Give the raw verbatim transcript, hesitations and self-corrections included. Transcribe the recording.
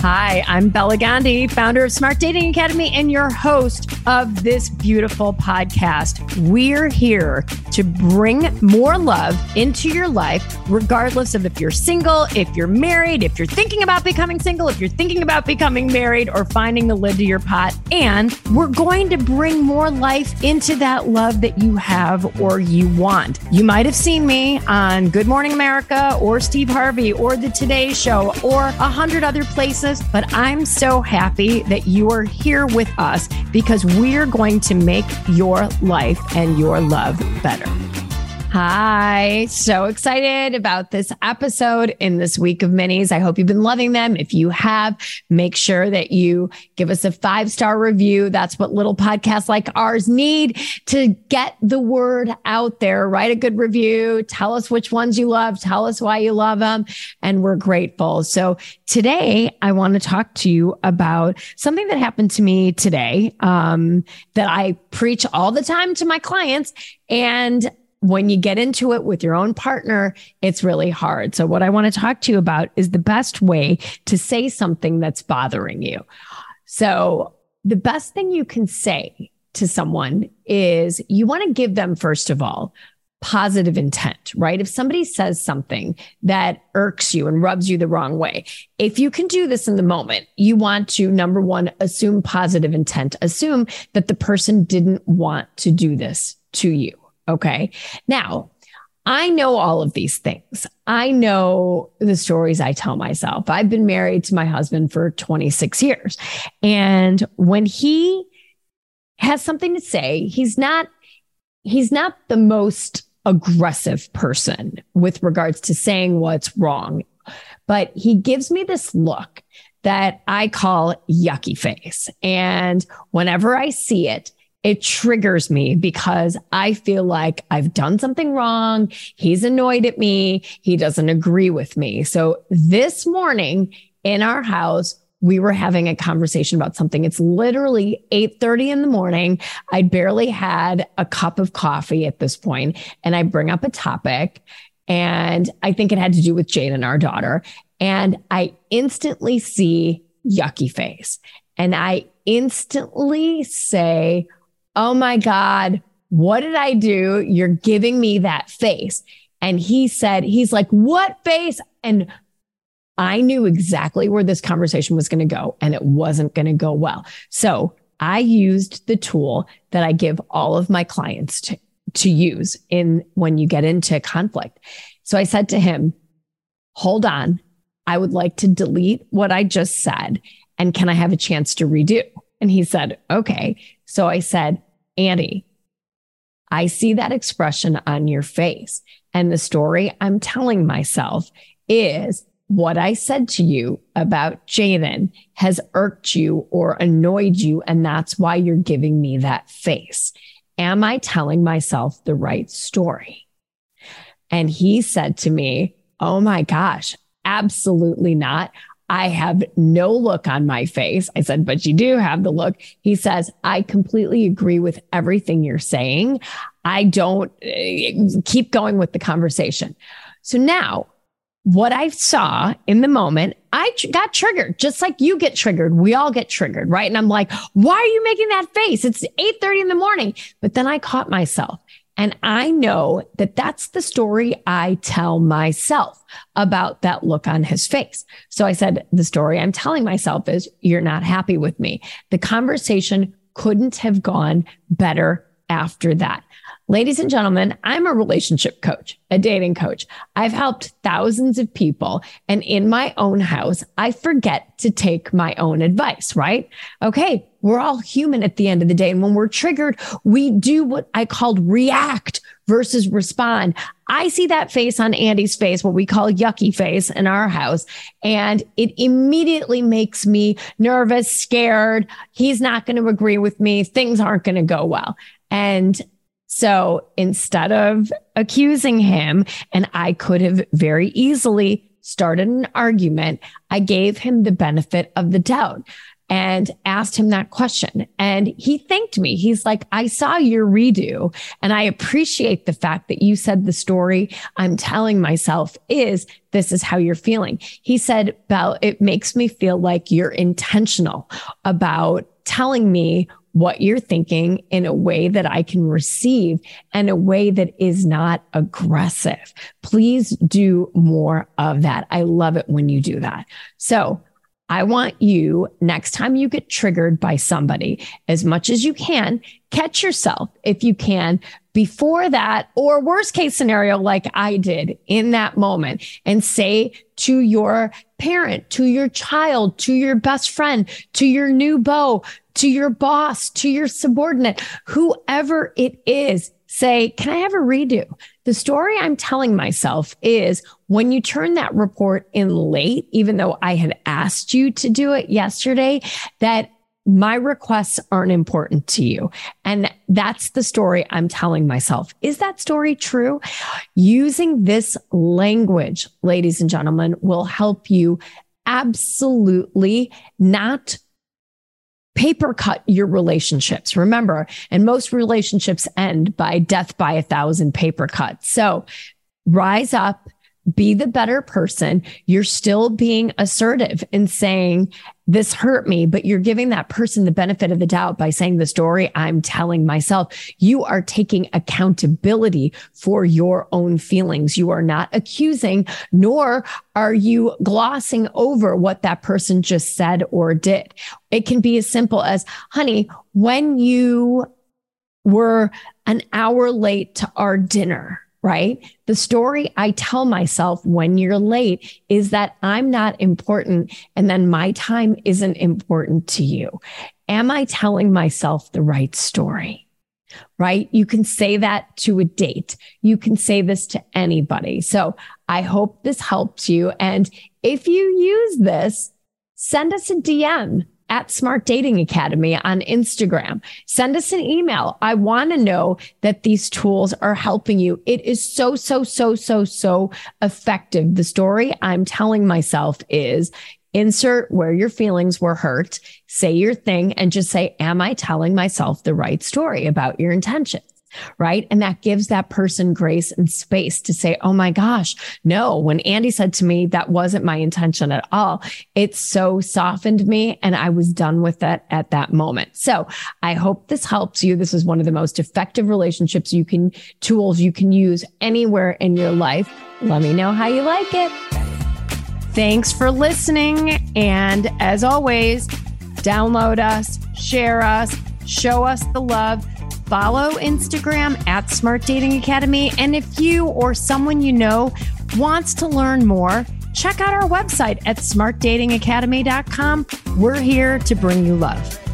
Hi, I'm Bella Gandhi, founder of Smart Dating Academy and your host of this beautiful podcast. We're here to bring more love into your life, regardless of if you're single, if you're married, if you're thinking about becoming single, if you're thinking about becoming married or finding the lid to your pot. And we're going to bring more life into that love that you have or you want. You might have seen me on Good Morning America or Steve Harvey or The Today Show or a hundred other places. But I'm so happy that you are here with us because we're going to make your life and your love better. Hi, so excited about this episode in this week of minis. I hope you've been loving them. If you have, make sure that you give us a five-star review. That's what little podcasts like ours need to get the word out there. Write a good review. Tell us which ones you love. Tell us why you love them. And we're grateful. So today, I want to talk to you about something that happened to me today um, that I preach all the time to my clients. And when you get into it with your own partner, it's really hard. So what I want to talk to you about is the best way to say something that's bothering you. So the best thing you can say to someone is you want to give them, first of all, positive intent, right? If somebody says something that irks you and rubs you the wrong way, if you can do this in the moment, you want to, number one, assume positive intent. Assume that the person didn't want to do this to you. Okay. Now, I know all of these things. I know the stories I tell myself. I've been married to my husband for twenty-six years. And when he has something to say, he's not, he's not the most aggressive person with regards to saying what's wrong, but he gives me this look that I call yucky face. And whenever I see it, it triggers me because I feel like I've done something wrong. He's annoyed at me. He doesn't agree with me. So this morning in our house, we were having a conversation about something. It's literally eight thirty in the morning. I barely had a cup of coffee at this point, and I bring up a topic, and I think it had to do with Jaden, our daughter. And I instantly see yucky face. And I instantly say, oh my God, what did I do? You're giving me that face. And he said, he's like, what face? And I knew exactly where this conversation was going to go, and it wasn't going to go well. So I used the tool that I give all of my clients to, to use in when you get into conflict. So I said to him, hold on, I would like to delete what I just said. And can I have a chance to redo? And he said, okay. So I said, Andy, I see that expression on your face. And the story I'm telling myself is what I said to you about Jaden has irked you or annoyed you. And that's why you're giving me that face. Am I telling myself the right story? And he said to me, oh my gosh, absolutely not. I have no look on my face. I said, but you do have the look. He says, I completely agree with everything you're saying. I don't uh, keep going with the conversation. So now what I saw in the moment, I tr- got triggered, just like you get triggered. We all get triggered, right? And I'm like, why are you making that face? It's eight thirty in the morning. But then I caught myself. And I know that that's the story I tell myself about that look on his face. So I said, the story I'm telling myself is, you're not happy with me. The conversation couldn't have gone better after that. Ladies and gentlemen, I'm a relationship coach, a dating coach. I've helped thousands of people. And in my own house, I forget to take my own advice, right? Okay, we're all human at the end of the day. And when we're triggered, we do what I called react versus respond. I see that face on Andy's face, what we call yucky face in our house. And it immediately makes me nervous, scared. He's not going to agree with me. Things aren't going to go well. And so instead of accusing him, and I could have very easily started an argument, I gave him the benefit of the doubt. and asked him that question. And he thanked me. He's like, I saw your redo and I appreciate the fact that you said the story I'm telling myself is this is how you're feeling. He said, Belle, it makes me feel like you're intentional about telling me what you're thinking in a way that I can receive and a way that is not aggressive. Please do more of that. I love it when you do that. So I want you, next time you get triggered by somebody, as much as you can, catch yourself if you can before that, or worst case scenario, like I did in that moment, and say to your parent, to your child, to your best friend, to your new beau, to your boss, to your subordinate, whoever it is, say, can I have a redo? The story I'm telling myself is when you turn that report in late, even though I had asked you to do it yesterday, that my requests aren't important to you. And that's the story I'm telling myself. Is that story true? Using this language, ladies and gentlemen, will help you absolutely not paper cut your relationships. Remember, and most relationships end by death by a thousand paper cuts. So rise up, be the better person. You're still being assertive and saying, this hurt me, but you're giving that person the benefit of the doubt by saying the story I'm telling myself. You are taking accountability for your own feelings. You are not accusing, nor are you glossing over what that person just said or did. It can be as simple as, honey, when you were an hour late to our dinner, right? The story I tell myself when you're late is that I'm not important and then my time isn't important to you. Am I telling myself the right story? Right? You can say that to a date. You can say this to anybody. So I hope this helps you. And if you use this, send us a D M at Smart Dating Academy on Instagram. Send us an email. I want to know that these tools are helping you. It is so, so, so, so, so effective. The story I'm telling myself is insert where your feelings were hurt, say your thing, and just say, am I telling myself the right story about your intentions? Right. And that gives that person grace and space to say, oh my gosh, no, when Andy said to me, that wasn't my intention at all. It so softened me and I was done with that at that moment. So I hope this helps you. This is one of the most effective relationships you can, tools you can use anywhere in your life. Let me know how you like it. Thanks for listening. And as always, download us, share us, show us the love. Follow Instagram at Smart Dating Academy. And if you or someone you know wants to learn more, check out our website at smart dating academy dot com. We're here to bring you love.